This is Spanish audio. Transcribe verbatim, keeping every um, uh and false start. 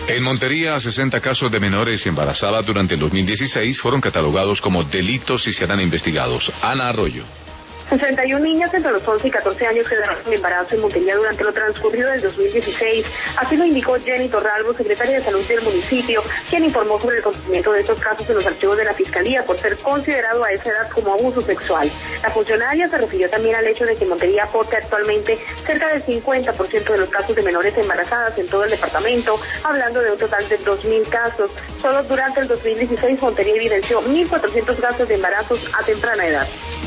En Montería, sesenta casos de menores embarazadas durante el dos mil dieciséis fueron catalogados como delitos y serán investigados. Ana Arroyo. sesenta y una niñas entre los once y catorce años quedaron en embarazo en Montería durante lo transcurrido del dos mil dieciséis. Así lo indicó Jenny Torralbo, secretaria de Salud del municipio, quien informó sobre el conocimiento de estos casos en los archivos de la Fiscalía por ser considerado a esa edad como abuso sexual. La funcionaria se refirió también al hecho de que Montería aporta actualmente cerca del cincuenta por ciento de los casos de menores embarazadas en todo el departamento, hablando de un total de dos mil casos. Solo durante el dos mil dieciséis Montería evidenció mil cuatrocientos casos de embarazos a temprana edad.